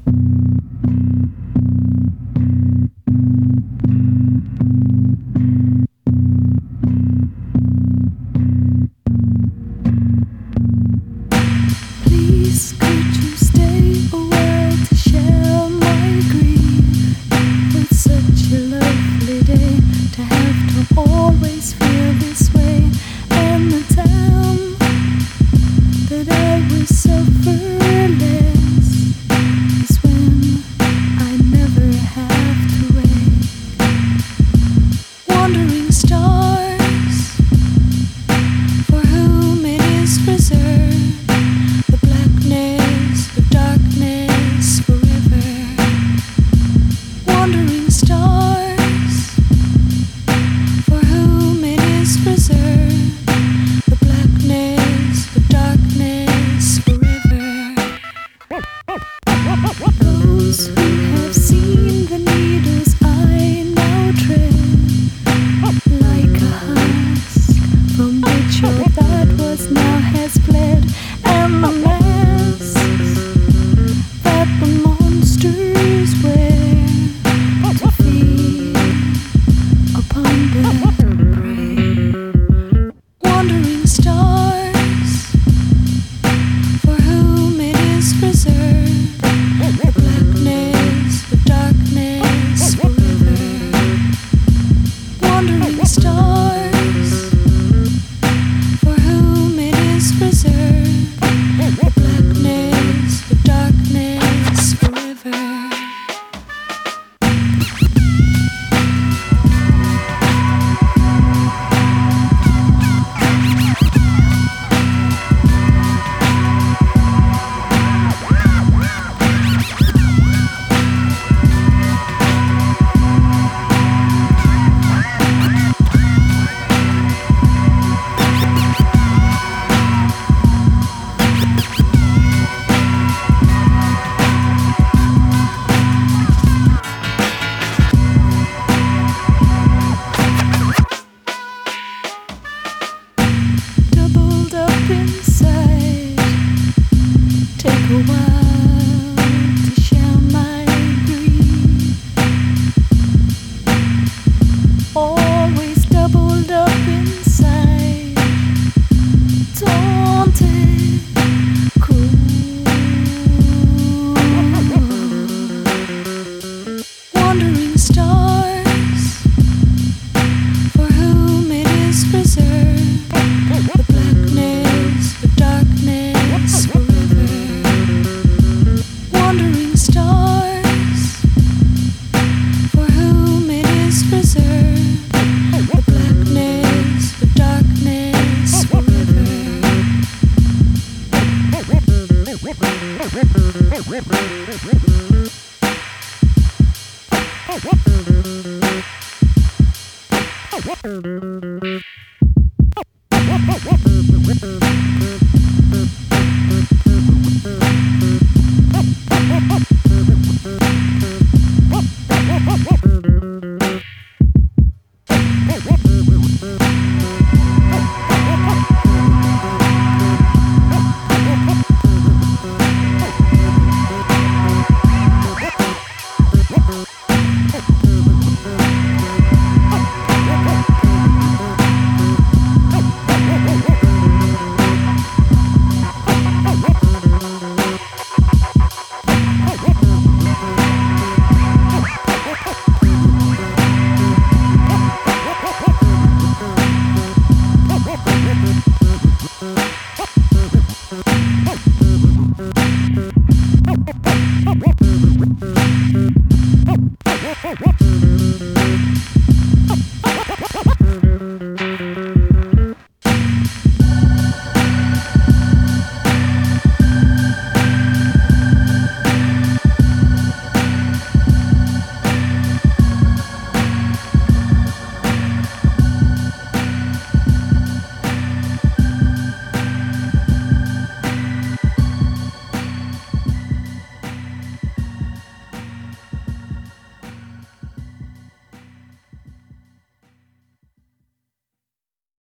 Please, could you stay a while to share my grief? It's such a lovely day to have to always feel this way. And the time that I will suffer less is when I never have to wait. Wandering stars, for whom it is reserved, the blackness, the darkness forever. Wandering stars, for whom it is reserved, the blackness, the darkness forever. Those who have seen the needles I now tread, like a husk from which your thought was now has fled, and the masks that the monsters wear to feed upon their prey. Wandering stars, for whom it is reserved, the blackness, the darkness forever. Wandering stars, for whom it is reserved, the blackness, the darkness forever. Doubled up inside, take a while to share my grief. Always doubled up inside, daunted, cool. Wandering stars, for whom it is reserved, the blackness, the darkness forever. Wandering stars, for whom it is reserved, the blackness, the darkness forever. Thank you.